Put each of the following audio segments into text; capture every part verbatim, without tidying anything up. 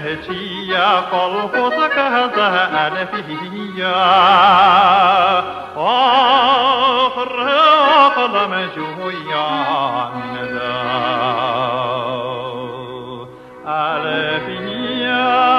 بهجية قلبك هذا ألفية آخر أقلم جويا من ذا ألفية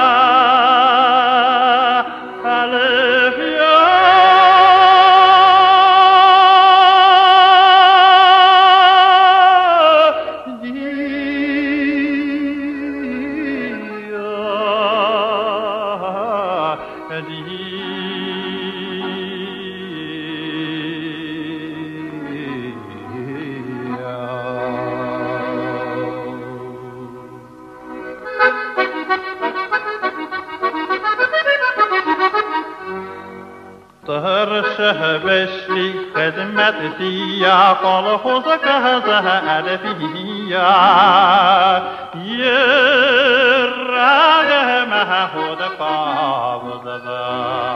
ترشه بشلي خدمتي يا قلبك هذا ألفية يراجه ما هو دقاب